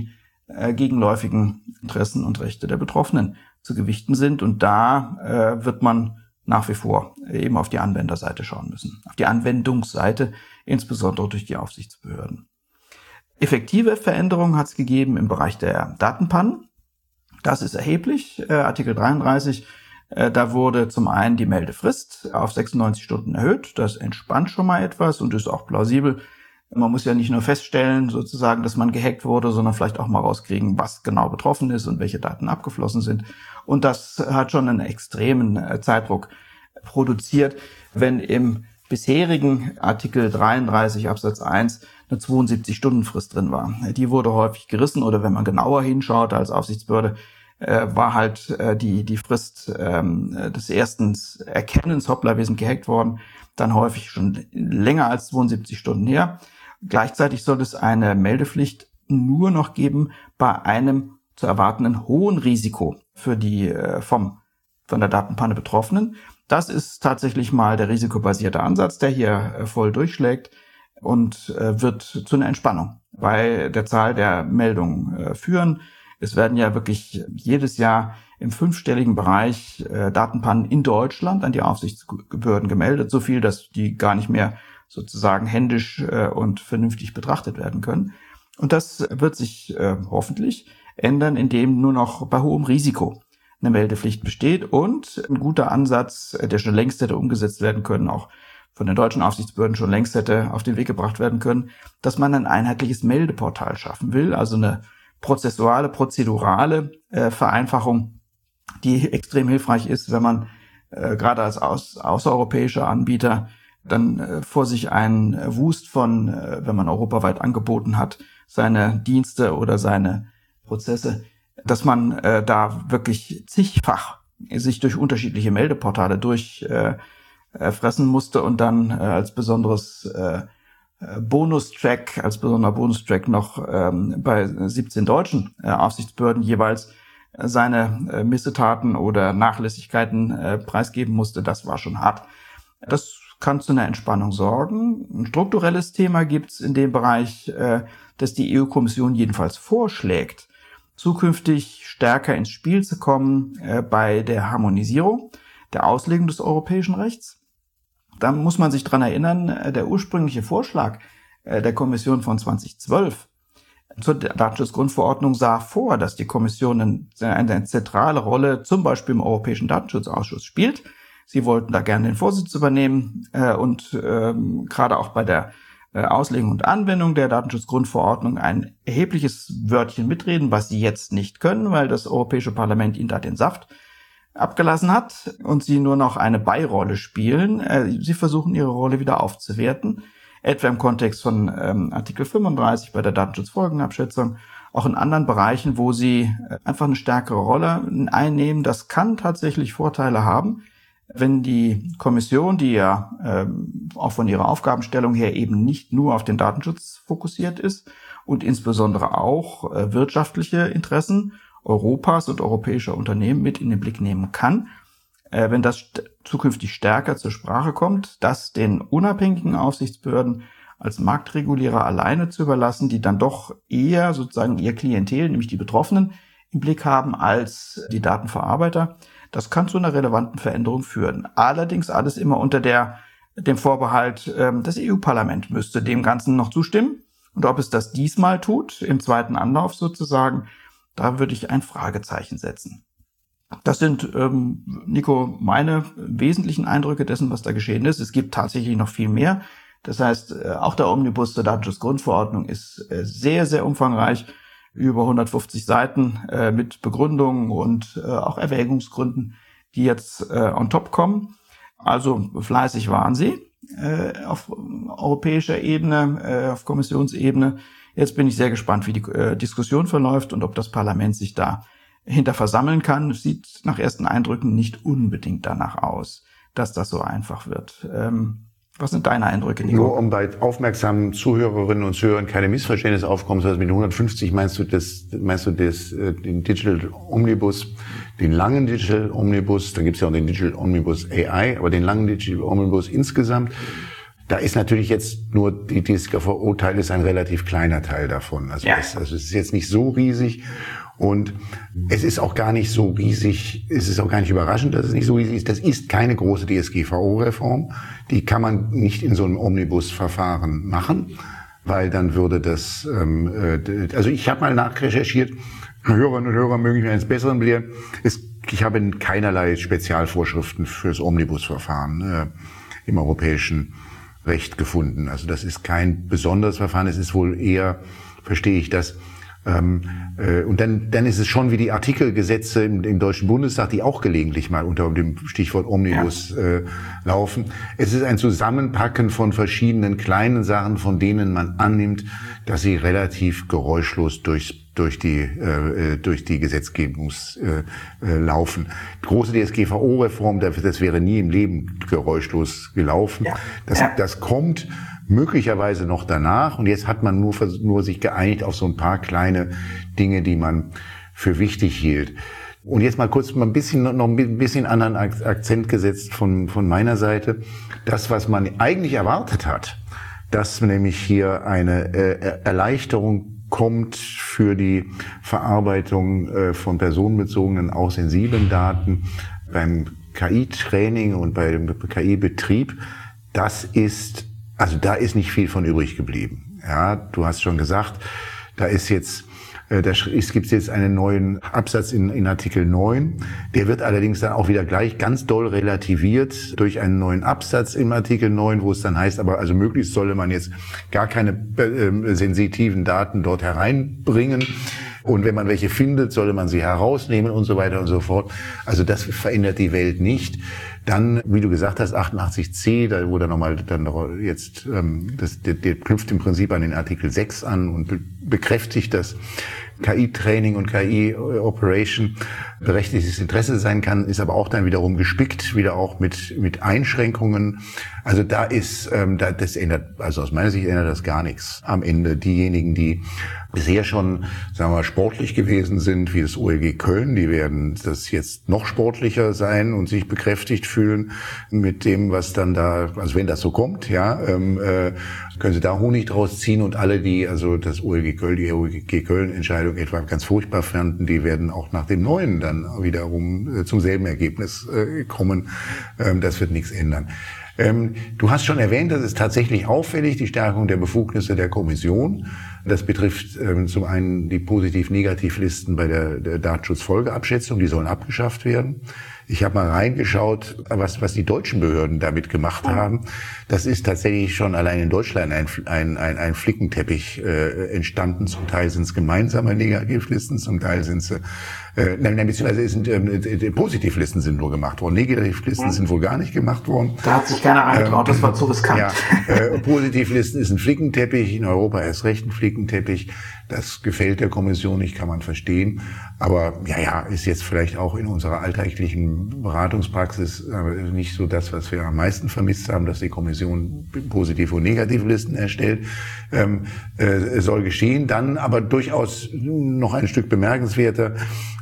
äh, gegenläufigen Interessen und Rechte der Betroffenen zu gewichten sind. Und da äh, wird man nach wie vor eben auf die Anwenderseite schauen müssen, auf die Anwendungsseite, insbesondere durch die Aufsichtsbehörden. Effektive Veränderungen hat es gegeben im Bereich der Datenpannen. Das ist erheblich. Äh, Artikel dreiunddreißig, äh, da wurde zum einen die Meldefrist auf sechsundneunzig Stunden erhöht. Das entspannt schon mal etwas und ist auch plausibel. Man muss ja nicht nur feststellen, sozusagen, dass man gehackt wurde, sondern vielleicht auch mal rauskriegen, was genau betroffen ist und welche Daten abgeflossen sind. Und das hat schon einen extremen Zeitdruck produziert, wenn im bisherigen Artikel dreiunddreißig Absatz eins eine zweiundsiebzig-Stunden-Frist drin war. Die wurde häufig gerissen oder wenn man genauer hinschaut als Aufsichtsbehörde, war halt die die Frist des ersten Erkennens, hoppla, wir sind gehackt worden, dann häufig schon länger als zweiundsiebzig Stunden her. Gleichzeitig soll es eine Meldepflicht nur noch geben bei einem zu erwartenden hohen Risiko für die vom von der Datenpanne Betroffenen. Das ist tatsächlich mal der risikobasierte Ansatz, der hier voll durchschlägt und wird zu einer Entspannung bei der Zahl der Meldungen führen. Es werden ja wirklich jedes Jahr im fünfstelligen Bereich äh, Datenpannen in Deutschland an die Aufsichtsbehörden gemeldet. So viel, dass die gar nicht mehr sozusagen händisch äh, und vernünftig betrachtet werden können. Und das wird sich äh, hoffentlich ändern, indem nur noch bei hohem Risiko eine Meldepflicht besteht und ein guter Ansatz, der schon längst hätte umgesetzt werden können, auch von den deutschen Aufsichtsbehörden schon längst hätte auf den Weg gebracht werden können, dass man ein einheitliches Meldeportal schaffen will, also eine prozessuale, prozedurale äh, Vereinfachung, die extrem hilfreich ist, wenn man äh, gerade als aus, außereuropäischer Anbieter dann äh, vor sich einen äh, Wust von, äh, wenn man europaweit angeboten hat, seine Dienste oder seine Prozesse, dass man äh, da wirklich zigfach sich durch unterschiedliche Meldeportale durchfressen äh, fressen musste und dann äh, als besonderes äh, Bonustrack, als besonderer Bonustrack noch ähm, bei siebzehn deutschen äh, Aufsichtsbehörden jeweils äh, seine äh, Missetaten oder Nachlässigkeiten äh, preisgeben musste. Das war schon hart. Das kann zu einer Entspannung sorgen. Ein strukturelles Thema gibt's in dem Bereich, äh, dass die E U-Kommission jedenfalls vorschlägt, zukünftig stärker ins Spiel zu kommen äh, bei der Harmonisierung, der Auslegung des europäischen Rechts. Da muss man sich dran erinnern, der ursprüngliche Vorschlag der Kommission von zweitausendzwölf zur Datenschutzgrundverordnung sah vor, dass die Kommission eine zentrale Rolle zum Beispiel im Europäischen Datenschutzausschuss spielt. Sie wollten da gerne den Vorsitz übernehmen und ähm, gerade auch bei der Auslegung und Anwendung der Datenschutzgrundverordnung ein erhebliches Wörtchen mitreden, was sie jetzt nicht können, weil das Europäische Parlament ihnen da den Saft abgelassen hat und sie nur noch eine Beirolle spielen. Sie versuchen, ihre Rolle wieder aufzuwerten, etwa im Kontext von ähm, Artikel fünfunddreißig bei der Datenschutzfolgenabschätzung, auch in anderen Bereichen, wo sie einfach eine stärkere Rolle einnehmen. Das kann tatsächlich Vorteile haben, wenn die Kommission, die ja ähm, auch von ihrer Aufgabenstellung her eben nicht nur auf den Datenschutz fokussiert ist und insbesondere auch äh, wirtschaftliche Interessen Europas und europäischer Unternehmen mit in den Blick nehmen kann, äh, wenn das st- zukünftig stärker zur Sprache kommt, das den unabhängigen Aufsichtsbehörden als Marktregulierer alleine zu überlassen, die dann doch eher sozusagen ihr Klientel, nämlich die Betroffenen, im Blick haben als die Datenverarbeiter. Das kann zu einer relevanten Veränderung führen. Allerdings alles immer unter der dem Vorbehalt, äh, das E U-Parlament müsste dem Ganzen noch zustimmen. Und ob es das diesmal tut, im zweiten Anlauf sozusagen, da würde ich ein Fragezeichen setzen. Das sind, ähm, Nico, meine wesentlichen Eindrücke dessen, was da geschehen ist. Es gibt tatsächlich noch viel mehr. Das heißt, äh, auch der Omnibus zur Datenschutzgrundverordnung ist äh, sehr, sehr umfangreich. Über hundertfünfzig Seiten äh, mit Begründungen und äh, auch Erwägungsgründen, die jetzt äh, on top kommen. Also fleißig waren sie äh, auf europäischer Ebene, äh, auf Kommissionsebene. Jetzt bin ich sehr gespannt, wie die äh, Diskussion verläuft und ob das Parlament sich da hinter versammeln kann. Es sieht nach ersten Eindrücken nicht unbedingt danach aus, dass das so einfach wird. Ähm, was sind deine Eindrücke, Nico? Nur um bei aufmerksamen Zuhörerinnen und Zuhörern keine Missverständnisse aufkommen, also mit hundertfünfzig meinst du das, meinst du das, äh, den Digital Omnibus, den langen Digital Omnibus, dann gibt's ja auch den Digital Omnibus A I, aber den langen Digital Omnibus insgesamt. Da ist natürlich jetzt nur die D S G V-Urteil ist ein relativ kleiner Teil davon. Also, ja. es, also es ist jetzt nicht so riesig und es ist auch gar nicht so riesig, es ist auch gar nicht überraschend, dass es nicht so riesig ist. Das ist keine große D S G V O-Reform. Die kann man nicht in so einem Omnibus-Verfahren machen, weil dann würde das, ähm, äh, also ich habe mal nachrecherchiert, Hörerinnen und Hörer mögen mich eines Besseren belehren. Es, ich habe keinerlei Spezialvorschriften fürs Omnibus-Verfahren äh, im europäischen Recht gefunden. Also das ist kein besonderes Verfahren, es ist wohl eher, verstehe ich das, ähm, äh, und dann, dann ist es schon wie die Artikelgesetze im, im Deutschen Bundestag, die auch gelegentlich mal unter dem Stichwort Omnibus ja. äh, laufen. Es ist ein Zusammenpacken von verschiedenen kleinen Sachen, von denen man annimmt, dass sie relativ geräuschlos durchs durch die äh, durch die Gesetzgebungs äh, äh, laufen. Die große D S G V O-Reform, das, das wäre nie im Leben geräuschlos gelaufen. Ja. Das, ja. das kommt möglicherweise noch danach. Und jetzt hat man nur nur sich geeinigt auf so ein paar kleine Dinge, die man für wichtig hielt. Und jetzt mal kurz mal ein bisschen noch ein bisschen anderen Akzent gesetzt von von meiner Seite. Das, was man eigentlich erwartet hat, dass nämlich hier eine äh, Erleichterung kommt für die Verarbeitung äh, von personenbezogenen, auch sensiblen Daten beim K I-Training und beim K I-Betrieb, das ist, also da ist nicht viel von übrig geblieben. Ja, du hast schon gesagt, da ist jetzt, äh, da gibt es jetzt einen neuen Absatz in, in Artikel neun. Der wird allerdings dann auch wieder gleich ganz doll relativiert durch einen neuen Absatz im Artikel neun, wo es dann heißt, aber also möglichst solle man jetzt gar keine äh, sensitiven Daten dort hereinbringen. Und wenn man welche findet, solle man sie herausnehmen und so weiter und so fort. Also das verändert die Welt nicht. Dann, wie du gesagt hast, achtundachtzig c, da wurde nochmal dann jetzt, ähm, das, der, der knüpft im Prinzip an den Artikel sechs an und be- bekräftigt, dass K I-Training und K I-Operation berechtigtes Interesse sein kann, ist aber auch dann wiederum gespickt, wieder auch mit mit Einschränkungen. Also da ist, ähm, da, das ändert, also aus meiner Sicht ändert das gar nichts. Am Ende diejenigen, die bisher schon, sagen wir mal, sportlich gewesen sind, wie das O L G Köln, die werden das jetzt noch sportlicher sein und sich bekräftigt fühlen mit dem, was dann da, also wenn das so kommt, ja, ähm, äh, können sie da Honig draus ziehen und alle, die also das O L G Köln, die O L G Köln-Entscheidung etwa ganz furchtbar fanden, die werden auch nach dem neuen dann wiederum äh, zum selben Ergebnis äh, kommen. Ähm, das wird nichts ändern. Ähm, du hast schon erwähnt, das ist tatsächlich auffällig, die Stärkung der Befugnisse der Kommission. Das betrifft ähm, zum einen die Positiv-Negativ-Listen bei der, der Datenschutzfolgeabschätzung, die sollen abgeschafft werden. Ich habe mal reingeschaut, was, was die deutschen Behörden damit gemacht haben. Das ist tatsächlich schon allein in Deutschland ein, ein, ein, ein Flickenteppich äh, entstanden. Zum Teil sind es gemeinsame Negativlisten, zum Teil sind es, äh, nein, nein, beziehungsweise sind, äh, Positivlisten sind nur gemacht worden. Negativlisten sind wohl gar nicht gemacht worden. Da hat sich keiner eingetraut, ähm, das war zu riskant. Ja, äh, Positivlisten ist ein Flickenteppich, in Europa erst recht ein Flickenteppich. Das gefällt der Kommission nicht, kann man verstehen. Aber ja, ja, ist jetzt vielleicht auch in unserer alltäglichen Beratungspraxis nicht so das, was wir am meisten vermisst haben, dass die Kommission Positiv- und Negativlisten erstellt. Ähm, äh, soll geschehen. Dann aber durchaus noch ein Stück bemerkenswerter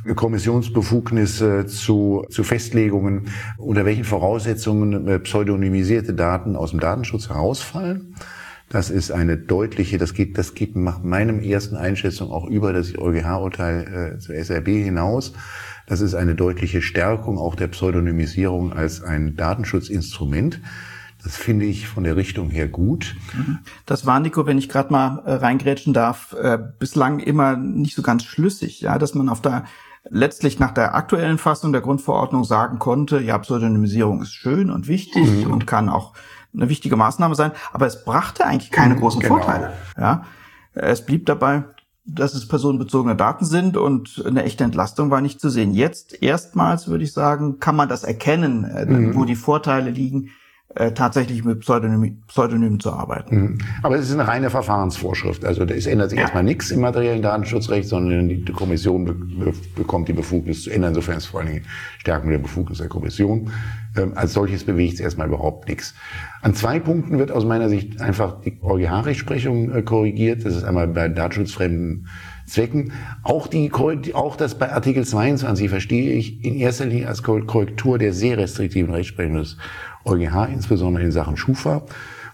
Kommissionsbefugnisse zu, zu Festlegungen, unter welchen Voraussetzungen pseudonymisierte Daten aus dem Datenschutz herausfallen. Das ist eine deutliche, das geht, das geht nach meinem ersten Einschätzung auch über das EuGH-Urteil äh, zur S R B hinaus. Das ist eine deutliche Stärkung auch der Pseudonymisierung als ein Datenschutzinstrument. Das finde ich von der Richtung her gut. Das war, Nico, wenn ich gerade mal äh, reingrätschen darf, äh, bislang immer nicht so ganz schlüssig, ja, dass man auf der letztlich nach der aktuellen Fassung der Grundverordnung sagen konnte, ja, Pseudonymisierung ist schön und wichtig mhm. und kann auch eine wichtige Maßnahme sein, aber es brachte eigentlich keine mhm, großen genau. Vorteile. Ja, es blieb dabei, dass es personenbezogene Daten sind und eine echte Entlastung war nicht zu sehen. Jetzt erstmals, würde ich sagen, kann man das erkennen, mhm. wo die Vorteile liegen, äh, tatsächlich mit Pseudonym, Pseudonymen zu arbeiten. Mhm. Aber es ist eine reine Verfahrensvorschrift. Also es ändert sich ja. erstmal nichts im materiellen Datenschutzrecht, sondern die Kommission be be bekommt die Befugnis zu ändern. Insofern ist vor allen Dingen Stärkung der Befugnis der Kommission. Ähm, als solches bewegt es erstmal überhaupt nichts. An zwei Punkten wird aus meiner Sicht einfach die EuGH-Rechtsprechung äh, korrigiert. Das ist einmal bei datenschutzfremden Zwecken. Auch die, auch das bei Artikel zweiundzwanzig verstehe ich in erster Linie als Korrektur der sehr restriktiven Rechtsprechung des EuGH, insbesondere in Sachen Schufa,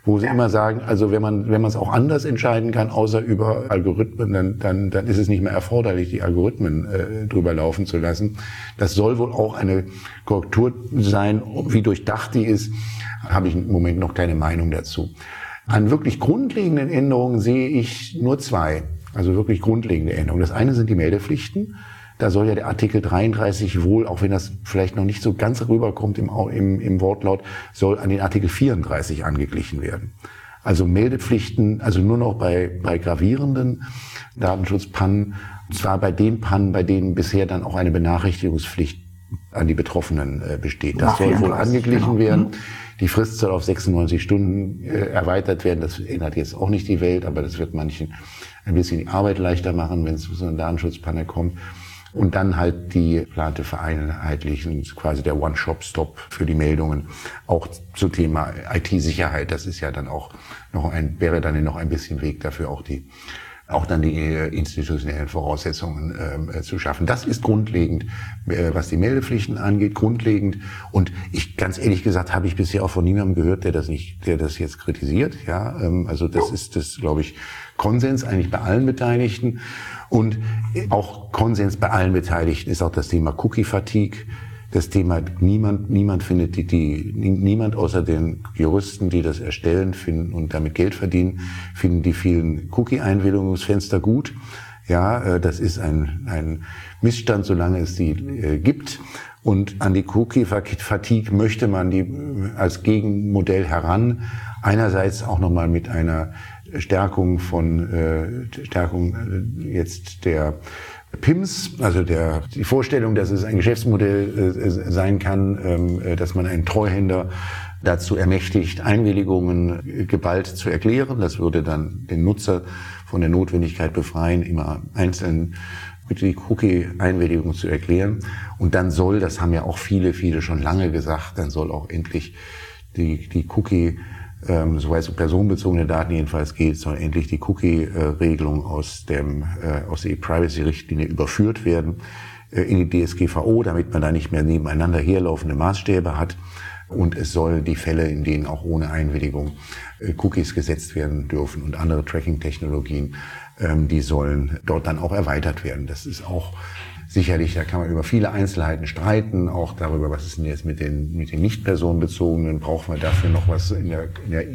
wo sie immer sagen, also wenn man wenn man es auch anders entscheiden kann, außer über Algorithmen, dann dann dann ist es nicht mehr erforderlich, die Algorithmen äh, drüber laufen zu lassen. Das soll wohl auch eine Korrektur sein, wie durchdacht die ist, habe ich im Moment noch keine Meinung dazu. An wirklich grundlegenden Änderungen sehe ich nur zwei, also wirklich grundlegende Änderungen. Das eine sind die Meldepflichten. Da soll ja der Artikel dreiunddreißig wohl, auch wenn das vielleicht noch nicht so ganz rüberkommt im, im, im Wortlaut, soll an den Artikel vierunddreißig angeglichen werden. Also Meldepflichten, also nur noch bei, bei gravierenden Datenschutzpannen, und zwar bei den Pannen, bei denen bisher dann auch eine Benachrichtigungspflicht an die Betroffenen äh, besteht. Das soll wohl angeglichen genau. werden. Die Frist soll auf sechsundneunzig Stunden äh, erweitert werden. Das ändert jetzt auch nicht die Welt, aber das wird manchen ein bisschen die Arbeit leichter machen, wenn es zu so einer Datenschutzpanne kommt. Und dann halt die geplante Vereinheitlichen, quasi der One-Shop-Stop für die Meldungen, auch zum Thema I T-Sicherheit. Das ist ja dann auch noch ein, wäre dann noch ein bisschen Weg dafür, auch die, auch dann die institutionellen Voraussetzungen äh, zu schaffen. Das ist grundlegend, äh, was die Meldepflichten angeht, grundlegend. Und ich, ganz ehrlich gesagt, habe ich bisher auch von niemandem gehört, der das nicht, der das jetzt kritisiert. Ja, ähm, also das ist das, glaube ich, Konsens eigentlich bei allen Beteiligten. Und auch Konsens bei allen Beteiligten ist auch das Thema Cookie-Fatigue. Das Thema, niemand, niemand findet die, die, niemand außer den Juristen, die das erstellen, finden und damit Geld verdienen, finden die vielen Cookie-Einwilligungsfenster gut. Ja, das ist ein, ein Missstand, solange es die äh, gibt. Und an die Cookie-Fatigue möchte man die als Gegenmodell heran. Einerseits auch nochmal mit einer Stärkung von äh, Stärkung äh, jetzt der P I Ms, also der die Vorstellung, dass es ein Geschäftsmodell äh, sein kann, ähm, dass man einen Treuhänder dazu ermächtigt, Einwilligungen geballt zu erklären. Das würde dann den Nutzer von der Notwendigkeit befreien, immer einzeln die Cookie-Einwilligung zu erklären. Und dann soll, das haben ja auch viele, viele schon lange gesagt, dann soll auch endlich die die Cookie Ähm, soweit es um personenbezogene Daten jedenfalls geht, soll endlich die Cookie-Regelung aus dem äh, aus der E-Privacy-Richtlinie überführt werden äh, in die D S G V O, damit man da nicht mehr nebeneinander herlaufende Maßstäbe hat. Und es soll die Fälle, in denen auch ohne Einwilligung äh, Cookies gesetzt werden dürfen und andere Tracking-Technologien, ähm, die sollen dort dann auch erweitert werden. Das ist auch sicherlich, da kann man über viele Einzelheiten streiten, auch darüber, was ist denn jetzt mit den, mit den nicht personenbezogenen, brauchen wir dafür noch was in der, in der,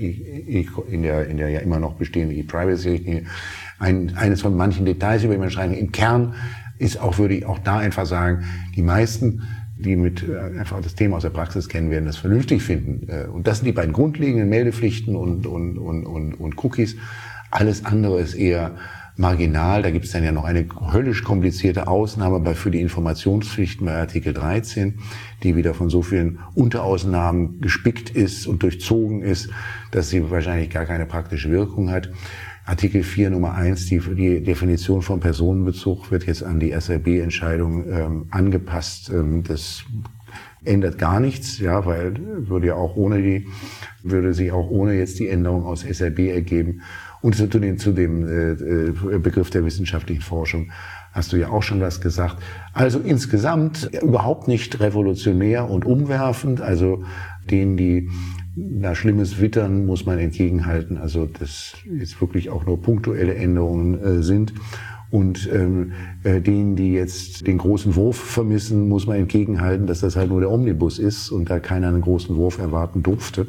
in der, in der ja immer noch bestehenden E-Privacy-Richtlinie. Ein, eines von manchen Details, über die man schreiben. Im Kern ist auch, würde ich auch da einfach sagen, die meisten, die mit, einfach das Thema aus der Praxis kennen, werden das vernünftig finden. Und das sind die beiden grundlegenden Meldepflichten und, und, und, und, und Cookies. Alles andere ist eher marginal. Da gibt es dann ja noch eine höllisch komplizierte Ausnahme bei, für die Informationspflichten bei Artikel dreizehn, die wieder von so vielen Unterausnahmen gespickt ist und durchzogen ist, dass sie wahrscheinlich gar keine praktische Wirkung hat. Artikel vier Nummer eins, die, die Definition von Personenbezug wird jetzt an die S R B-Entscheidung ähm, angepasst. Ähm, das ändert gar nichts, ja, weil würde ja auch ohne die, würde sich auch ohne jetzt die Änderung aus S R B ergeben. Und zu dem, zu dem äh, Begriff der wissenschaftlichen Forschung hast du ja auch schon was gesagt. Also insgesamt überhaupt nicht revolutionär und umwerfend. Also denen, die da Schlimmes wittern, muss man entgegenhalten. Also dass jetzt wirklich auch nur punktuelle Änderungen äh, sind. Und ähm, äh, denen, die jetzt den großen Wurf vermissen, muss man entgegenhalten, dass das halt nur der Omnibus ist und da keiner einen großen Wurf erwarten durfte.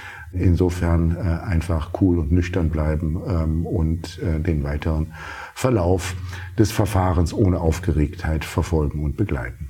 Insofern äh, einfach cool und nüchtern bleiben ähm, und äh, den weiteren Verlauf des Verfahrens ohne Aufgeregtheit verfolgen und begleiten.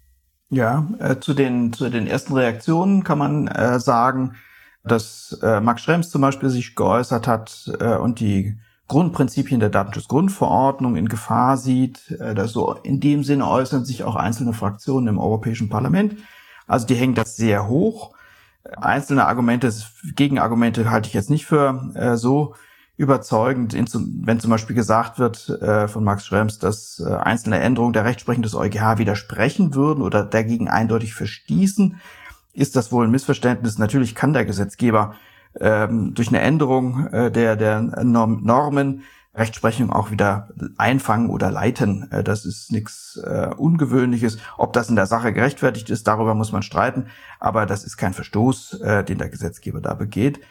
Ja, äh, zu den zu den ersten Reaktionen kann man äh, sagen, dass äh, Max Schrems zum Beispiel sich geäußert hat äh, und die Grundprinzipien der Datenschutzgrundverordnung in Gefahr sieht. Äh, das so in dem Sinne äußern sich auch einzelne Fraktionen im Europäischen Parlament. Also die hängen das sehr hoch. Einzelne Argumente, Gegenargumente halte ich jetzt nicht für äh, so überzeugend, wenn zum Beispiel gesagt wird äh, von Max Schrems, dass äh, einzelne Änderungen der Rechtsprechung des EuGH widersprechen würden oder dagegen eindeutig verstießen, ist das wohl ein Missverständnis. Natürlich kann der Gesetzgeber ähm, durch eine Änderung äh, der, der Norm, Normen Rechtsprechung auch wieder einfangen oder leiten. Äh, das ist nichts äh, Ungewöhnliches. Ob das in der Sache gerechtfertigt ist, darüber muss man streiten. Aber das ist kein Verstoß, äh, den der Gesetzgeber da begeht.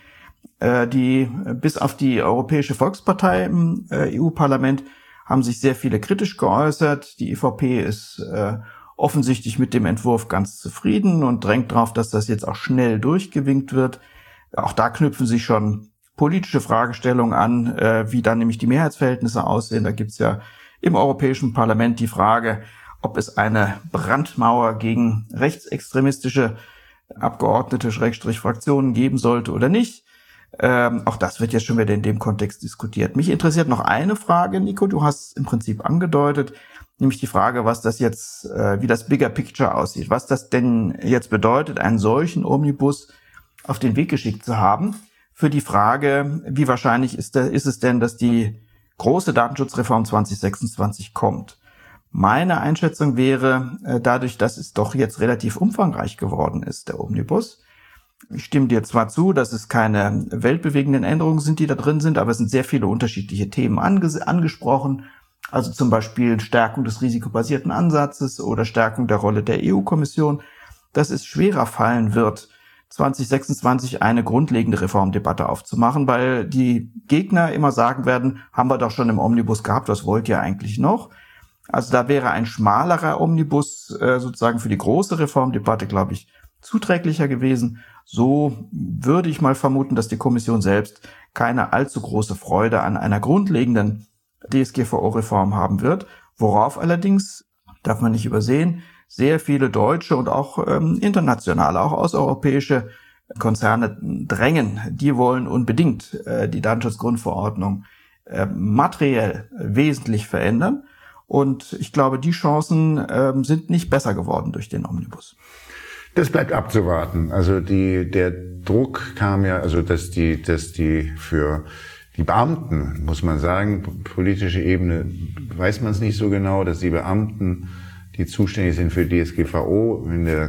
Äh, die, bis auf die Europäische Volkspartei im äh, E U-Parlament haben sich sehr viele kritisch geäußert. Die E V P ist äh, offensichtlich mit dem Entwurf ganz zufrieden und drängt darauf, dass das jetzt auch schnell durchgewinkt wird. Auch da knüpfen sich schon politische Fragestellungen an, äh, wie dann nämlich die Mehrheitsverhältnisse aussehen. Da gibt's ja im Europäischen Parlament die Frage, ob es eine Brandmauer gegen rechtsextremistische Abgeordnete, Schrägstrich Fraktionen geben sollte oder nicht. Ähm, auch das wird jetzt schon wieder in dem Kontext diskutiert. Mich interessiert noch eine Frage, Nico, du hast im Prinzip angedeutet, nämlich die Frage, was das jetzt, äh, wie das Bigger Picture aussieht, was das denn jetzt bedeutet, einen solchen Omnibus auf den Weg geschickt zu haben, für die Frage, wie wahrscheinlich ist, der, ist es denn, dass die große Datenschutzreform zwanzig sechsundzwanzig kommt. Meine Einschätzung wäre, äh, dadurch, dass es doch jetzt relativ umfangreich geworden ist, der Omnibus. Ich stimme dir zwar zu, dass es keine weltbewegenden Änderungen sind, die da drin sind, aber es sind sehr viele unterschiedliche Themen anges- angesprochen. Also zum Beispiel Stärkung des risikobasierten Ansatzes oder Stärkung der Rolle der E U-Kommission, dass es schwerer fallen wird, zwanzig sechsundzwanzig eine grundlegende Reformdebatte aufzumachen, weil die Gegner immer sagen werden, haben wir doch schon im Omnibus gehabt, was wollt ihr eigentlich noch? Also da wäre ein schmalerer Omnibus äh, sozusagen für die große Reformdebatte, glaube ich, zuträglicher gewesen. So würde ich mal vermuten, dass die Kommission selbst keine allzu große Freude an einer grundlegenden D S G V O-Reform haben wird, worauf allerdings, darf man nicht übersehen, sehr viele deutsche und auch ähm, internationale, auch außereuropäische Konzerne drängen. Die wollen unbedingt äh, die Datenschutzgrundverordnung äh, materiell wesentlich verändern. Und ich glaube, die Chancen äh, sind nicht besser geworden durch den Omnibus. Das bleibt abzuwarten. Also die, der Druck kam ja, also dass die, dass die für die Beamten, muss man sagen, politische Ebene weiß man es nicht so genau, dass die Beamten, die zuständig sind für D S G V O in der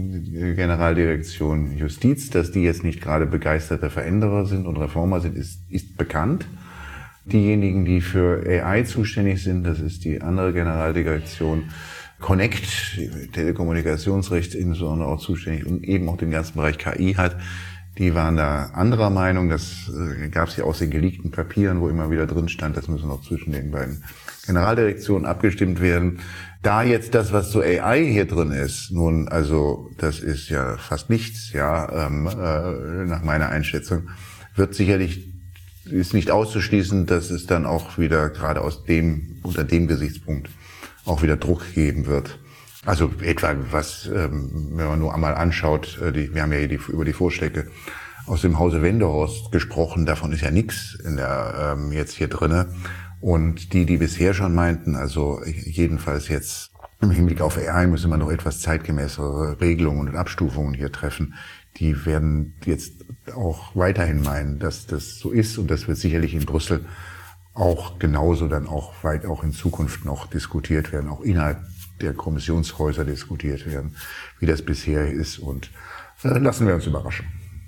Generaldirektion Justiz, dass die jetzt nicht gerade begeisterte Veränderer sind und Reformer sind, ist, ist bekannt. Diejenigen, die für A I zuständig sind, das ist die andere Generaldirektion Connect, Telekommunikationsrecht insbesondere auch zuständig und eben auch den ganzen Bereich K I hat, die waren da anderer Meinung. Das äh, gab es ja aus den geleakten Papieren, wo immer wieder drin stand, das müssen noch zwischen den beiden Generaldirektionen abgestimmt werden. Da jetzt das, was zu A I hier drin ist, nun, also das ist ja fast nichts, ja, ähm, äh, nach meiner Einschätzung, wird sicherlich, ist nicht auszuschließen, dass es dann auch wieder gerade aus dem, unter dem Gesichtspunkt auch wieder Druck geben wird. Also etwa was, ähm, wenn man nur einmal anschaut, äh, die, wir haben ja hier die, über die Vorschläge aus dem Hause Wendehorst gesprochen, davon ist ja nichts in der ähm, jetzt hier drinne. Und die, die bisher schon meinten, also jedenfalls jetzt im Hinblick auf A I müsse man noch etwas zeitgemäßere Regelungen und Abstufungen hier treffen, die werden jetzt auch weiterhin meinen, dass das so ist, und das wird sicherlich in Brüssel auch genauso dann auch weit auch in Zukunft noch diskutiert werden, auch innerhalb der Kommissionshäuser diskutiert werden, wie das bisher ist, und äh, lassen wir uns überraschen.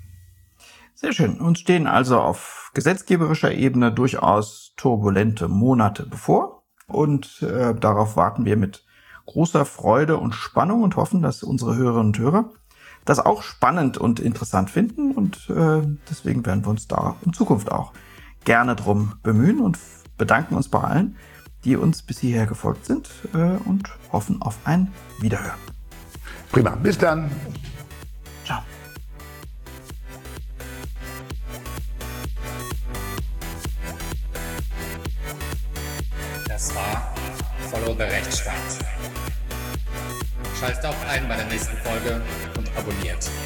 Sehr schön. Uns stehen also auf gesetzgeberischer Ebene durchaus turbulente Monate bevor, und äh, darauf warten wir mit großer Freude und Spannung und hoffen, dass unsere Hörerinnen und Hörer das auch spannend und interessant finden, und äh, deswegen werden wir uns da in Zukunft auch gerne drum bemühen und bedanken uns bei allen, die uns bis hierher gefolgt sind, äh, und hoffen auf ein Wiederhören. Prima, bis dann. Ciao. Das war Follow the Rechtsstaat. Schaltet auch ein bei der nächsten Folge und abonniert.